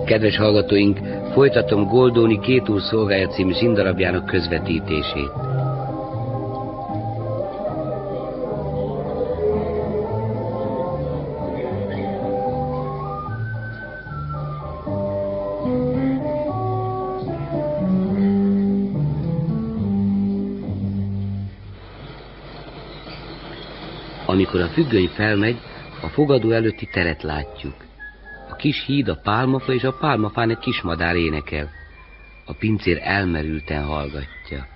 Kedves hallgatóink, folytatom Goldoni Két úr szolgája című színdarabjának közvetítését. Amikor a függöny felmegy, a fogadó előtti teret látjuk. A kis híd, a pálmafa és a pálmafán egy kismadár énekel. A pincér elmerülten hallgatja.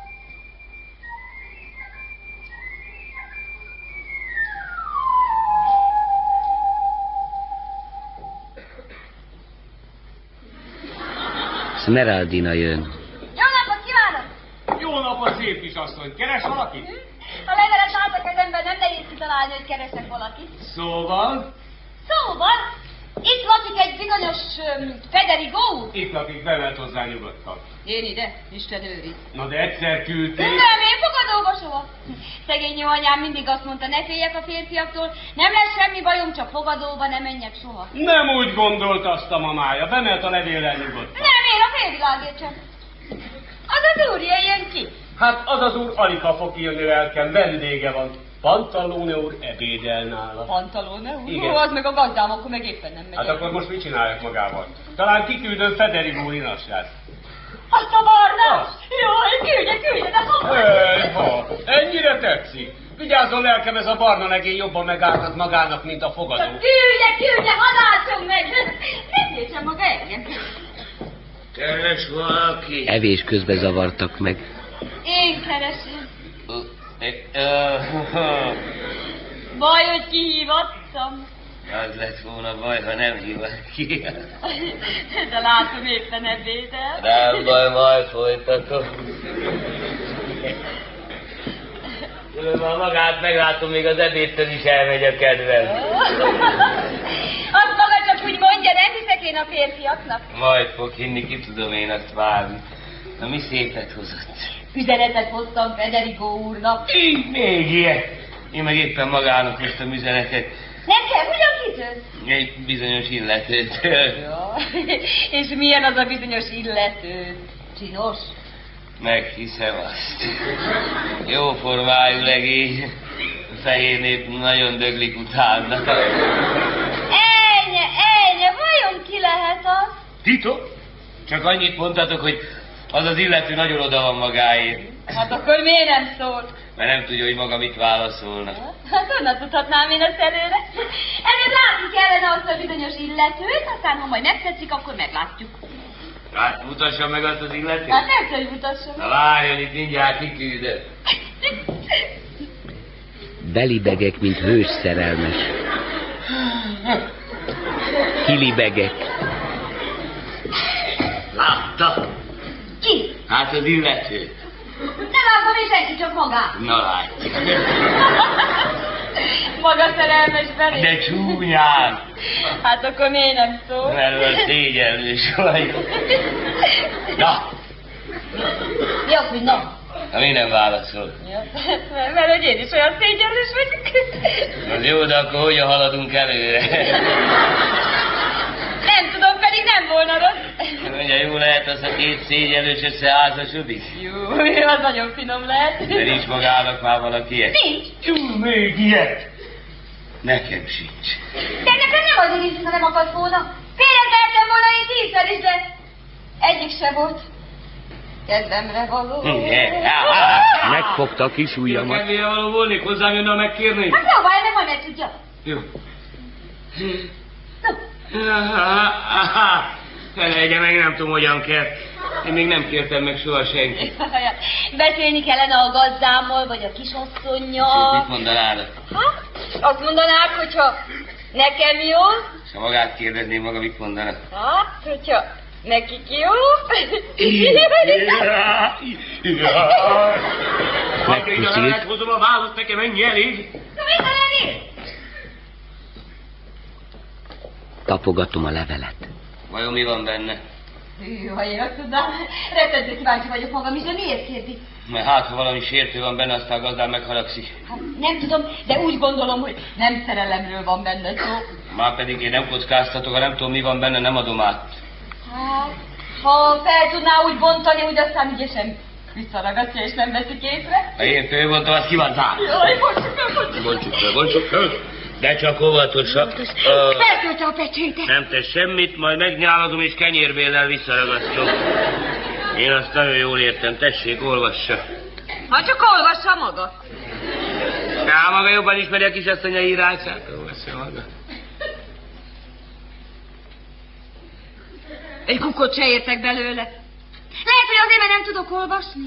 Smeraldina jön. Jó napot kívánok! Jó napot, szép kisasszony! Keres valakit? A levelet át a kezemben, nem nehéz kitalálni, hogy keresek valakit. Szóval? Szóval, itt lakik egy bizonyos Federico úr. Itt lakik, bement hozzá nyugodtan. Én ide, Isten őriz. Na de egyszer küldték. Nem, én fogadóba soha. Szegény jó anyám mindig azt mondta, ne féljek a férfiaktól, nem lesz semmi bajom, csak fogadóba ne menjek soha. Nem úgy gondolt azt a mamája, bement a levéllel nyugodtan. Nem, én a félvilágért sem. Az az úr jöjjön ki. Hát az az úr aligha fog kijönni, lelkem, vendége van. Pantalone úr ebédel nála. Pantalone úr? Igen. Ó, az meg a gazdám, akkor meg éppen nem megy. Hát akkor most mit csináljak magával? Talán kiküldöm Federico úr inasját. Azt a barnás! Jaj, küldje, de Ha, ennyire tetszik. Vigyázzon lelkem, ez a barna legény jobban megállhat magának, mint a fogadó. Küldje, hadd meg! Nem értsem maga engem. Keres valaki? Evés közben zavartak meg. Én keresem. Baj, hogy kihívattam. Az lett volna baj, ha nem hívott ki. De látom éppen ebédel. Nem baj, majd folytatom. Ha magát meglátom, még az ebédtől is elmegy a kedvem. Azt maga csak úgy mondja, nem hiszek én a férfiaknak. Majd fog hinni, ki tudom én azt várni. Na mi szépet hozott? Üzenetet hoztam Federico úrnak. Még ilyet. Én meg éppen magának hoztam üzenetet. Nekem ugyan kitől? Egy bizonyos illetőt. Ja. És milyen az a bizonyos illető? Csinos? Meghiszem azt. Jó formájú legény. Fehér nép nagyon döglik utána. Ennyi, vajon ki lehet az? Titok? Csak annyit mondtatok, hogy az az illető nagyon oda van magáért. Hát akkor miért nem szólt? Mert nem tudja, hogy maga mit válaszolna. Hát honnan tudhatnám én ezt előre? Ezért látni kellene azt a bizonyos illetőt, aztán ha majd megtetszik, akkor meglátjuk. Hát mutassam meg azt az illetőt? Hát nem, hogy mutassam. Na várjon, itt mindjárt kiküldöm. Belibegek, mint hős szerelmes. Kilibegek. Látta? Ki? Hát az illető. Nem látom én senki, csak magát. Na látja. Maga szerelmes belé. De csúnyán. Hát akkor miért nem szól? Erről szégyellős vagyok. Na, Mi az, hogy na? na mi nem válaszol? Ja, mert hogy én is olyan szégyenlős vagyok. Az jó, de akkor hogyan haladunk előre? Nem tudom, pedig nem volna rossz. Mondja, jó lehet az, a két szégyellős összeházasodik? Jó, az nagyon finom lehet. De nincs magának már valaki ilyet? Nincs. Még ilyet? Nekem sincs. De nekem nem azért nincs, ha nem akart volna. Félreteltem volna én 10-szer is, de egyik se volt. Kedvemre való. Megfogta a kis ujjamat. Kedvére való volnék, hozzám jönne, megkérni? Hát próbálj meg, majd megtudja. Jó. No. Felejtje meg, nem tudom, hogyan kell. Én még nem kértem meg soha senkit. Beszélni kellene a gazdámmal, vagy a És kisasszonnyal. mit mondanának? Azt mondanák, hogyha nekem jó. És ha magát kérdezném, maga mit mondanak? Hogyha nekik jó. Megpuszít. Hozom a választ, nekem ennyi elég. Na, mit elég? Tapogatom a levelet. Vajon mi van benne? Ha én azt tudnám, rettentő kíváncsi vagyok magam is, de miért kérdi? Mert hát, ha valami sértő van benne, aztán a gazdám megharagszik. Hát nem tudom, de úgy gondolom, hogy nem szerelemről van benne szó. Már pedig én nem kockáztatok, ha nem tudom, mi van benne, nem adom át. Hát, ha fel tudná úgy bontani, úgy aztán ügyesen visszaragadja és nem veszik észre. Ha én fölbontom, az ki van zár. Jaj, bontsuk fel. Bontsuk föl. De csak óvatosan. Feltölte a pecsétet. Nem tesz semmit, majd megnyáladom és kenyérbéllel visszaragasztom. Én azt nagyon jól értem, tessék, olvassa. Ha csak olvassa maga. Á, maga jobban ismeri a kisasszonya írását. Olvassa maga. Egy kukot se értek belőle. Lehet, hogy azért, mert nem tudok olvasni.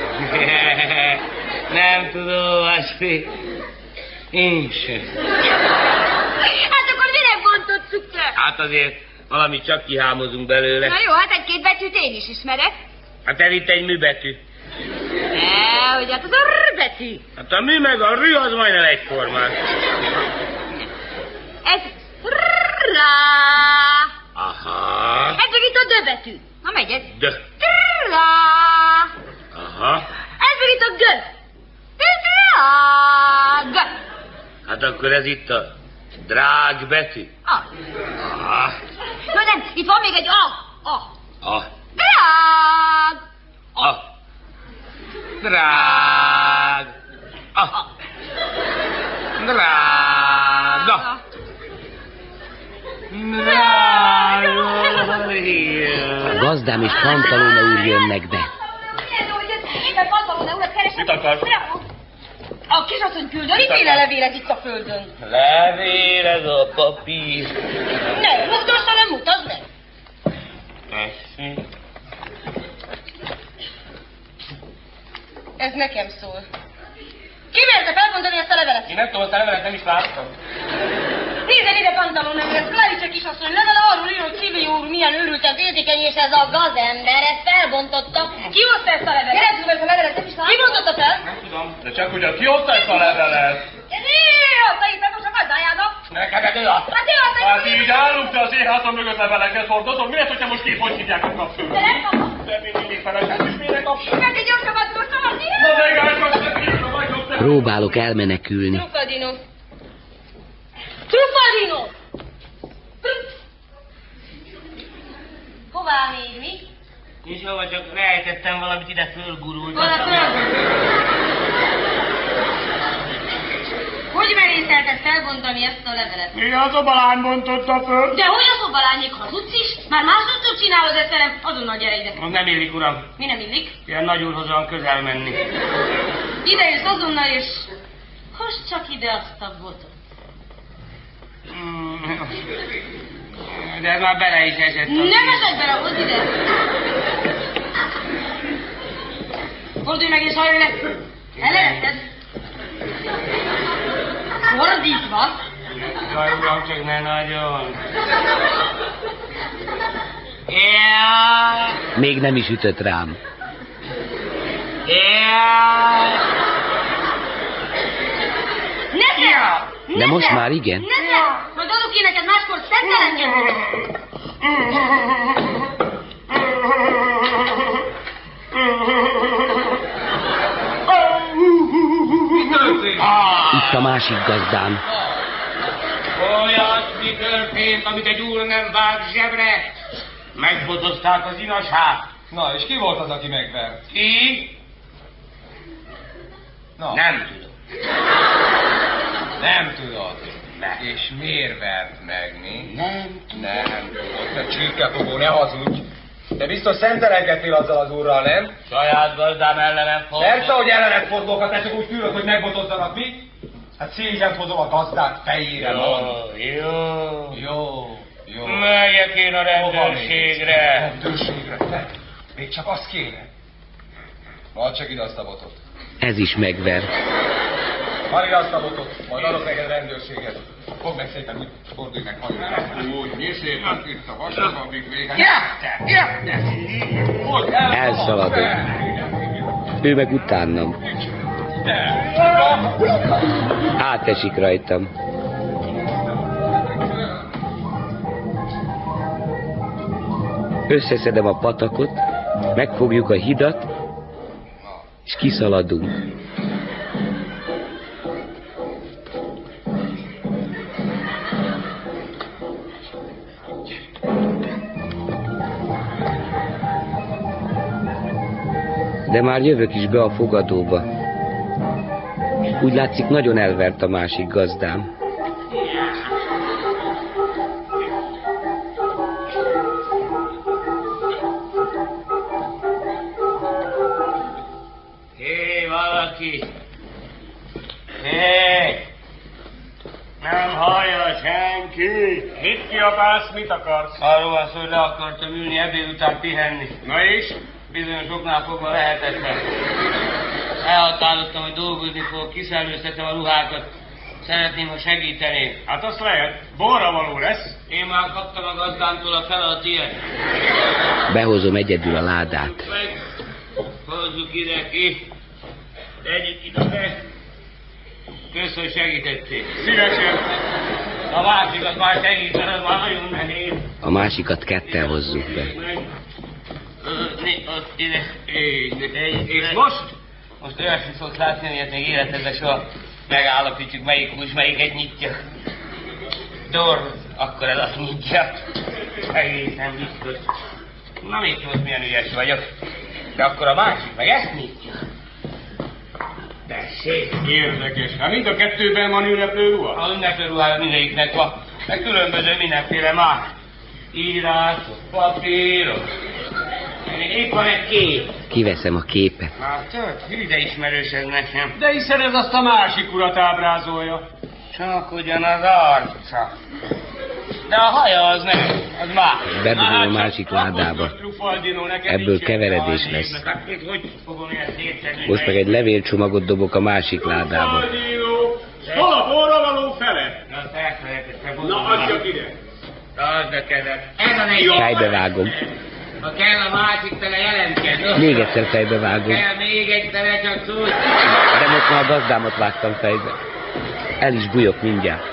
Nem tudom olvasni. Én sem. Hát akkor mire bontottuk te? Hát azért valamit csak kihámozunk belőle. Na jó, hát egy-két betűt én is ismerek. Hát el itt egy műbetű. Hogy hát az a R betű. Hát a mű meg a rű az majdnem egyformán. Ez rá. Aha. Ez meg itt a D betű. Na megy ez. D. Rá. Aha. Ez meg itt a G. Drág. Hát akkor ez itt a drág betű. Ah. Aha. No nem, itt van még egy A. A. Drág. A. Drág. A. Drága. A gazdám és Pantalóna úr jönnek be. Éppen Pantalóna urat keresem. Mit akar? A kisasszony küldön, miféle levélek itt a földön? Levél, ez a papír. Ne, mozgassa, nem mutasd meg. Tessék. Ez nekem szól. Ki merte felmondani ezt a levelet? Én nem tudom, azt a levelet nem is láttam. Nézzen ide, Pantalóna úr, ez Klavice kisasszony levele arról ír, hogy Szilvi úr milyen őrülten féltékeny, és ez a gazember ezt felbontotta. Ki hozta ezt a levelet? Én nem tudom, ezt a levelet nem is láttam. Ki bontotta fel? Nem tudom. De csak ugyan ki hozta ezt a levelet? Ez ő hozta itt meg most a gazdájának. Neked ő adta. Hát ő hozta itt. Hát így állunk, te az én hátam mögött leveleket hordozom. Mi lesz, hogyha most két hogy hívják a kapcsolat? De nem kapom. De mindig felesett, és mire kapcsolat? Meg egy gyorsabbat most szavazni. Na de igaz, Próbálok elmenekülni. Trufadino. Trufadino! Hová még mi? És hova csak rejtettem valamit, ide fölgurult. Hogy merészelted felbontani ezt a levelet? Mi az a balány bontotta föl? De hogy az a balányék hazudsz is? Már másodszor csinálod ezt velem? Azonnal gyere ide. Az nem illik, uram. Mi nem illik? Ilyen nagy úrhoz olyan közel menni. Ide jössz azonnal, és hozd csak ide azt a botot. De ez már bele is esett. Nem esett bele, hozd ide! Fordulj meg és hajolj le! Elevetted? Fordítva? Jaj, uram, csak ne nagyon. Még nem is ütött rám. Nesze! De most már igen. Nesze! Majd adok én neked máskor szentelenkedni! Itt a másik gazdám. Olyasmi történt, amit egy úr nem vág zsebre. Megbotozták az inasát. Na, és ki volt az, aki megvert? Ki? Na, Nem tudom. nem tudod. Nem. És miért vert meg, mi? Nem tudom. Nem tudod, te csirkefogó, ne hazudj. Te biztos szentelenkedtél azzal az úrral, nem? Saját gazdám ellenem fordul. Persze, hogy ellenet fordulok, ha te csak úgy tűröd, hogy megbotozzanak, mi? Hát szégyent hozom a gazdát fejére, van. Jó. Jó. Megyek én a rendőrségre. Rendőrségre, te. Még csak az kéne. Add csak ide azt a botot. Ez is megver. Add ide azt a botot, majd adok neked rendőrséget. Fogd meg szépen, úgy fordulj meg, hajlj. Úgy, nyissétek itt a vasat, amíg vége. Elszaladok. Ő meg utánam. Átesik rajtam. Összeszedem a patakot, megfogjuk a hidat, és kiszaladunk. De már jövök is be a fogadóba. Úgy látszik, nagyon elvert a másik gazdám. Hé, valaki! Hé! Nem hallja senki! Mit kiabálsz, mit akarsz? Arról van szó, hogy le akartam ülni ebéd után pihenni. Na és? Bizonyos oknál fogva lehetetlen. Elhatároztam, hogy dolgozni fogok, kiszellőztetem a ruhákat. Szeretném, ha segítenél. Hát azt lehet. Borra való lesz. Én már kaptam a gazdámtól a feladat ilyet. Behozom egyedül a ládát. Meg hozzuk ide ki. Tegyük ide be. Kösz, hogy segítettél. Szívesen. A másikat már segítenem, már nagyon nehéz. A másikat ketten hozzuk be. Ott ide. És most? Most olyasmi szót látni, amilyet még életedben soha megállapítjuk, melyik hús, melyiket nyitja. Dorr, akkor ez azt nyitja. Egészen biztos. Na mit most milyen ügyes vagyok. De akkor a másik meg ezt nyitja. Tessék. Érdekes. Hát mind a kettőben van ünneplőruha? A ünneplőruhája mindegyiknek van. Meg különböző mindenféle más. Írások, papírok. Itt van egy kép. Kiveszem a képet. Látod? Ide ismerős ez nekem. De hiszen ez azt a másik urat ábrázolja. Csak ugyanaz arca. De a haja az nem, az más. Bedugom a másik ládába. Ebből keveredés lesz. Most meg egy levélcsomagot dobok a másik ládába. Hol a borra való fele? Na, adjak ide. Add a kezed. Ez a nehéz. Fejbevágom. Ha kell a másik fele jelentkezz. Még egyszer fejbevágom. Kell még egy fele, csak szólj. De most már a gazdámat vágtam fejbe. El is bújok mindjárt.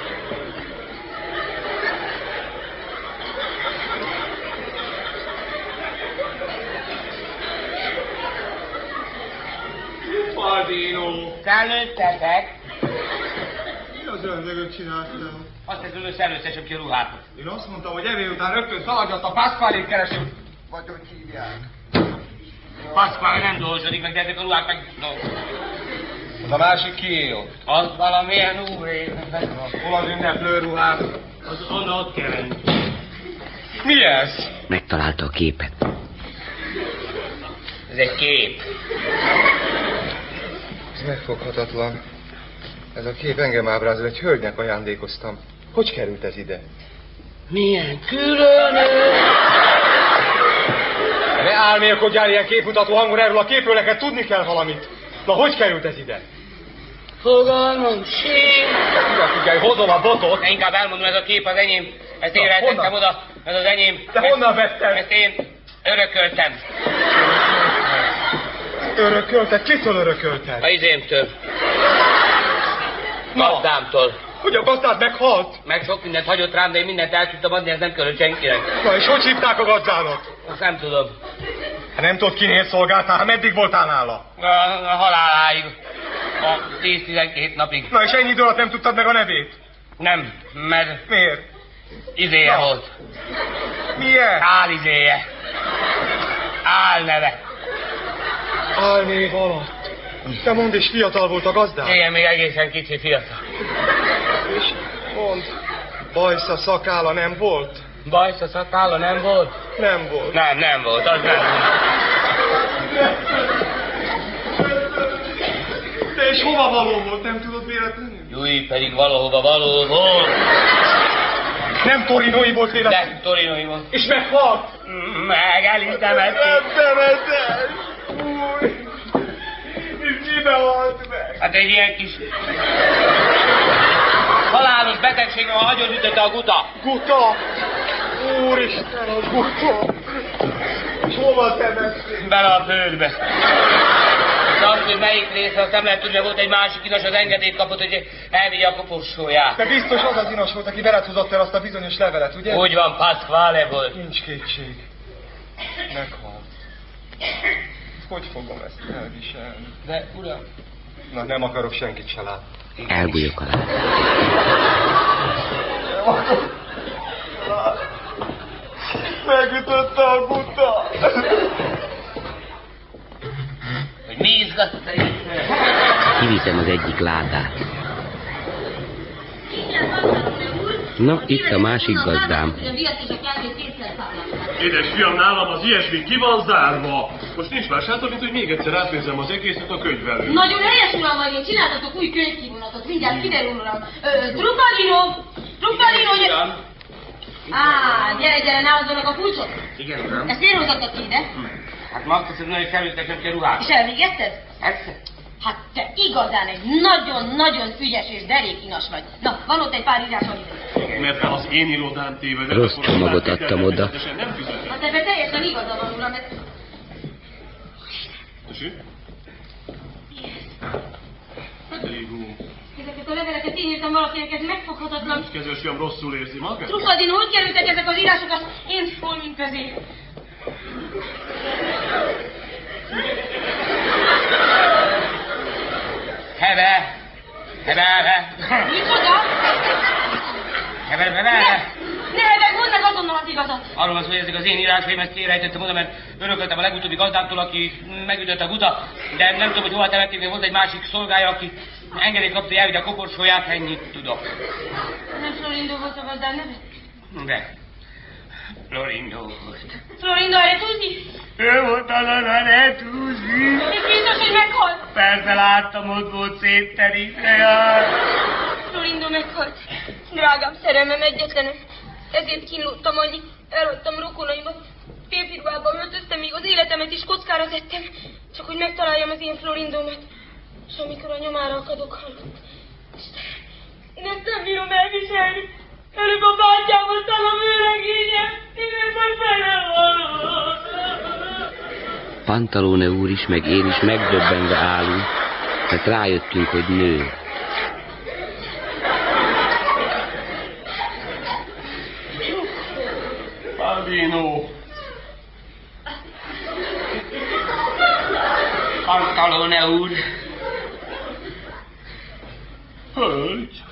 Baldino. Szellőztetek. Mi az ördögöt csináltam? Azt hiszem, hogy szellőztessem ki a ruhákat. Én azt mondtam, hogy evő után rögtön szaladjat a Pasqualét keresünk. Vagy hogy hívják? Pasquale nem dolgozik meg, de ezek a ruhák meg dolgoznak. Az a másik kié ott? Az valamilyen úré. Hol az ünneplő ruhák? Az onnan ott kell venni. Mi ez? Megtalálta a képet. Ez egy kép. Ez megfoghatatlan. Ez a kép engem ábrázol, egy hölgynek ajándékoztam. Hogy került ez ide? Milyen különös! Ne álmélkodjál ilyen képmutató hangon, erről a képről neked tudni kell valamit. Na, hogy került ez ide? Fogalmam sincs. Figyelj, hozom a botot. De inkább elmondom, ez a kép az enyém. Ezt én rejtettem oda, ez az enyém. De honnan vetted? Ezt én örököltem. Örökölted? Kitől örökölted? A izémtől. Gazdámtól. Hogy a gazdád meghalt? Meg sok mindent hagyott rám, de én mindent el tudtam adni, ez nem kellett senkinek. Na és hogy hívták a gazdának? Azt nem tudom. Hát nem tudod, kinél szolgáltál, hát meddig voltál nála? A haláláig. A 10-12 napig. Na és ennyi idő alatt nem tudtad meg a nevét? Nem, mert Miért? izéje Na. volt. Milyen? Álizéje. Álneve. Álnév alatt. Te mondd, és fiatal volt a gazdád? Igen, még egészen kicsi fiatal. És mondd, bajsza szakála nem volt? Bajsza szakálla nem volt? Nem volt. Nem volt, az nem volt. De és hova való volt, nem tudod véletlenül? Júj, pedig valahova való volt. Nem torinói volt véletlenül? De torinói volt. És meghalt? Meg el is temették. Nem temeted! Új! És mibe halt meg? Hát egy ilyen kis halálos betegségem, a nagyon ütötte a guta. Guta! Úristen, a guta! És hova temették? Bele a földbe. De azt, hogy melyik része, azt nem lehet tudni, volt egy másik inas, az engedélyt kapott, hogy elvigye a koporsóját. De biztos az az inas volt, aki veled hozott el azt a bizonyos levelet, ugye? Úgy van, Pasquale volt. Nincs kétség. Meghalt. Hogy fogom ezt elviselni? De, uram... Na, nem akarok senkit se látni. Elbújok alá. Megütötte a guta! izgattai. Kiviszem az egyik ládát. Na, itt a másik gazdám. Édes fiam, nálam az ilyesmi ki van zárva. Most nincs más hátra, mint hogy még egyszer átnézem az egészet a könyvelőn. Nagyon helyes, uram, vagy én csináltatok új könyvkivonatot. Mindjárt kiderül, uram. Truppalino, gyere, ne hozzanak a kulcsot. Igen, uram. Ezt miért hozattad ki ide? Hát ma azt hiszem, hogy felült nekem kell ruhát. És elvégezted? Persze. Hát te igazán egy nagyon-nagyon ügyes és derékinas vagy. Na, van ott egy pár írás, amit... Mert ha az én irodám tévedett, Rossz csomagot adtam oda. Nem fizetem. Hát ebben teljesen igaza van, uram, ez... Tessék? Federico. Ezeket a leveleket én írtam valakinek, ez megfoghatatlan. Kedves fiam, rosszul érzi magát? Truffaldino, hogy kerültek ezek az írások az én holmink közé? Hebe! Micsoda? Hebe! Ne hebeg, mondd meg azonnal az igazat. Arról van szó, hogy ezek az én írásaim, ezt kérejtettem oda, mert örököltem a legutóbbi gazdámtól, aki megütött a guta, de nem tudom, hogy hova temették, még volt egy másik szolgája, aki engedélyt kapta, hogy elvigy a koporsóját, ennyit tudok. Nem Florindo volt a gazdám neve? De. Florindo volt. Florindo Aretuzzi? Ő volt az a Aretuzzi. És biztos, hogy meghalt? Persze láttam, ott volt szétterítve, jaj. Florindo meghalt. Drágám, szerelmem egyetlenem. Ezért kínlódtam annyit. Elhagytam rokonaimat. Férfirvába öltöztem, még az életemet is kockára tettem. Csak hogy megtaláljam az én Florindómat. És amikor a nyomára akadok, hallott. De ezt nem bírom elviselni. Előbb a bátyám, aztán a vőlegényem. Én felelvaló. Pantalone úr is, meg én is megdöbbenve állunk, mert rájöttünk, hogy nő. Albino. Pantalone úr. Hölgy.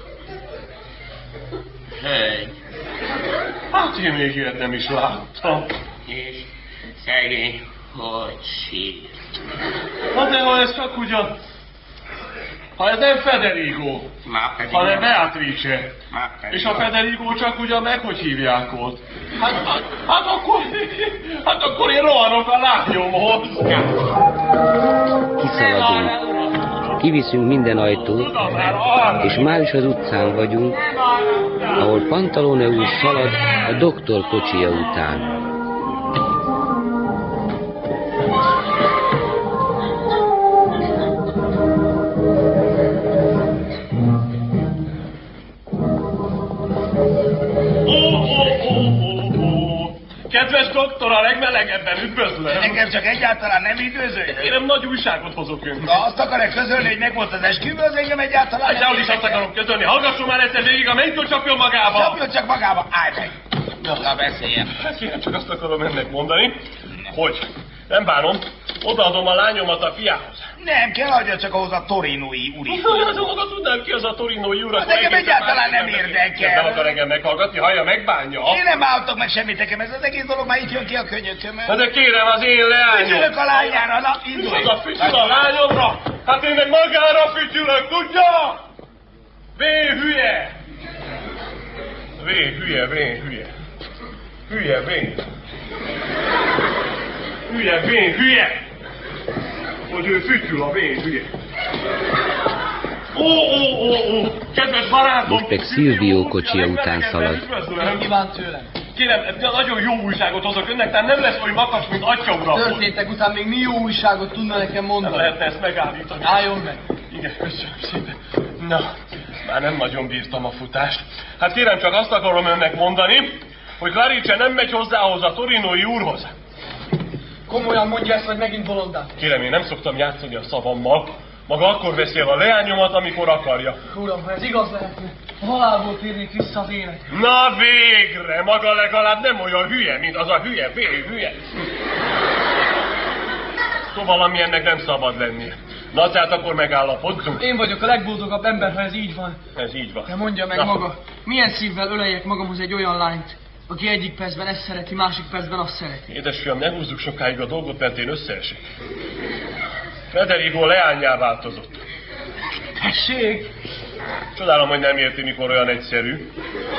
Hát én még ilyet nem is láttam. És szegény, hogy sírt. Na de ha ez csak ugyan... Ha ez nem Federico, hanem Beatrice. És a Federico csak ugyan meg, hogy hívják ott. Hát akkor én rohanok a lányomhoz. Kiszaladunk. Kiviszünk minden ajtót, és már is az utcán vagyunk, ahol Pantalone úr szalad a doktor kocsija után. Kedves doktor, a legmelegebben üdvözlöm! Nekem csak egyáltalán nem időző. Kérem, nagy újságot hozok önnek. Na, azt akarek közölni, hogy meg volt az esküvő, az engem egyáltalán Hát dehogy is azt akarom közölni. Hallgasson már egyszer végig, a mennytől csapjon magába! Csapjon csak magába, állj meg! Na, beszéljen. Hát kérem, csak azt akarom önnek mondani, hogy nem bánom, odaadom a lányomat a fiához. Nem kell, adja csak ahhoz a torinói úri. Maga tudnám ki az a torinói úr, Az engem egyáltalán nem érdekel. Nem akar engem meghallgatni, hallja, megbánja. Én nem álltok meg semmit, nekem ez az egész dolog már itt jön ki a könyökömön. Na de kérem, az én leányom. Fütyülök a lányára, na indulj. Az a fütyül a lányomra? Hát én meg magára fütyülök, tudja? Vén hülye! Vén hülye. Hülye, vén. Hülye! Hogy ő fütyül a vén hülye. Ó, kedves barátom! Most meg Silvio kocsija után szalad. Kíván tőlem. Kérem, nagyon jó újságot hozok önnek, tehát nem lesz olyan makacs, mint atya uram. Történtek után még mi jó újságot tudna nekem mondani? Nem lehetne ezt megállítani. Álljon meg! Igen, köszönöm szépen. Na, már nem nagyon bírtam a futást. Hát kérem, csak azt akarom önnek mondani, hogy Clarice nem megy hozzához a torinói úrhoz. Komolyan mondja ezt, vagy megint bolondát? Kérem, én nem szoktam játszani a szavammal. Maga akkor veszi el a leányomat, amikor akarja. Uram, ha ez igaz lehetne, a halálból térnék vissza az élet. Na végre! Maga legalább nem olyan hülye, mint az a hülye. Szóval ami ennek nem szabad lennie. Na, tehát akkor megállapodtunk. Én vagyok a legboldogabb ember, ha ez így van. Ez így van. De mondja meg maga, milyen szívvel öleljek magamhoz egy olyan lányt, aki egyik percben ezt szereti, másik percben azt szereti. Édesfiam, ne húzzuk sokáig a dolgot, mert én összeesek. Federico leányá változott. Tessék! Csodálom, hogy nem érti, mikor olyan egyszerű.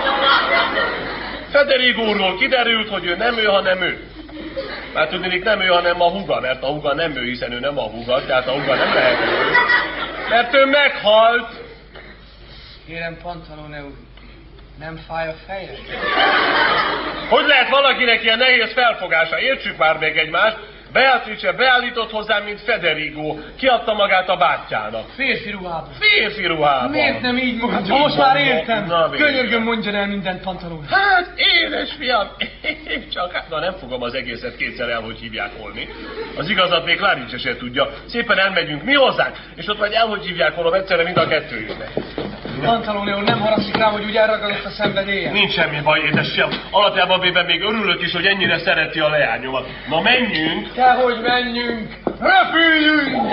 Federigóról kiderült, hogy ő nem ő, hanem ő. Már tudnék, nem ő, hanem a húga, mert a húga nem ő, hiszen ő nem a húga, tehát a húga nem lehet ő. Mert ő meghalt. Kérem, Pantalone úr, nem fáj a feje? Hogy lehet valakinek ilyen nehéz felfogása? Értsük már meg egymást. Beatrice beállított hozzám, mint Federico. Kiadta magát a bátyjának. Férfi ruhában. Férfi ruhában. Miért nem így magad? Most már értem. Könyörgöm, mondjon el mindent, Pantalone. Hát, édes fiam, csak hát, nem fogom az egészet kétszer el, hogy hívják holmi. Az igazat még Clarice se tudja. Szépen elmegyünk mi hozzánk, és ott vagy el, hogy hívják holom, egyszerre mind a kettő jönnek. Pantalone úr, nem haragszik rá, hogy úgy elragadott a szenvedélye? Nincs semmi baj, édes fiam. Alapjában véve még örülök is, hogy ennyire szereti a leányomat. Na menjünk! Dehogy menjünk! Repüljünk!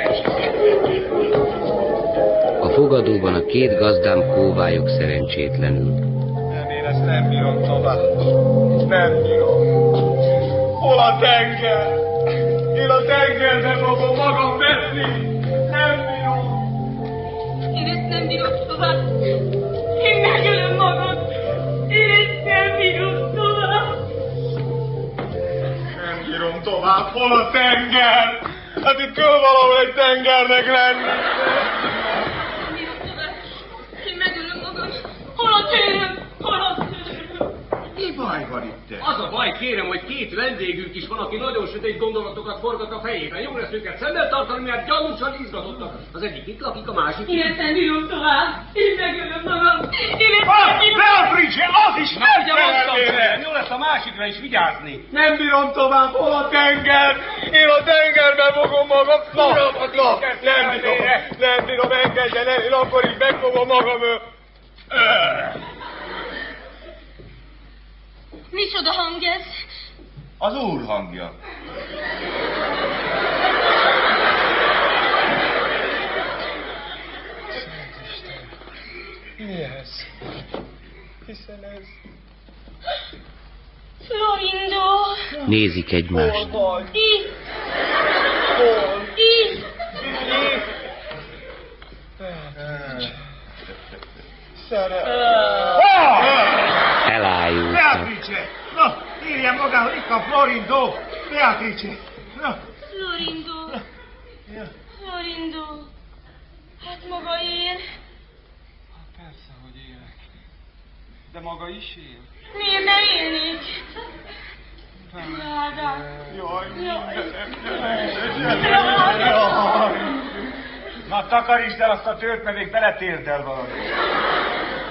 A fogadóban a két gazdám kóvályog szerencsétlenül. Nem, én ezt nem bírom tovább. Nem bírom. Hol a tenger? Én a tengerbe fogom magam veszni. Nem bírom. Én ezt nem bírom tovább. Én megölöm magam. Én ezt nem bírom tovább. Nem bírom tovább. Hol a tenger? Hát itt kell valahol egy tengernek lenni. Nem bírom tovább. Én megölöm magam. Hol a térem? Hol a térem? Mi baj van itt? Az a baj, kérem, hogy két vendégünk is van, aki nagyon sötét gondolatokat forgat a fejében. Jó lesz őket szemmel tartani, mert gyanúsan izgatottak. Az egyik itt lakik, a másik. Én ezt nem bírom tovább. Én megölöm magam. Én ezt nem bírom. Beatrice, az is Megfelelően. Jó lesz a másikra is vigyázni. Nem bírom tovább, hol a tenger? Én a tengerben fogom magam. Nem bírom, engedjen el, én akkor is megfogom magam. Micsoda hang ez? Az úr hangja. Mi ez? Hiszen ez... Florindo! Nézik egymást. Itt! Hol? Itt! Elájultak. Beatrice! Na, írjam magához, itt a Florindo! Beatrice! Na! Florindo! Florindo! Hát maga él? Persze, hogy élek. De maga is él? Miért ne élnék? Drágám! Jaj, Drágám! Na, takarítsd el azt a tőt, mert még beletérdel valami.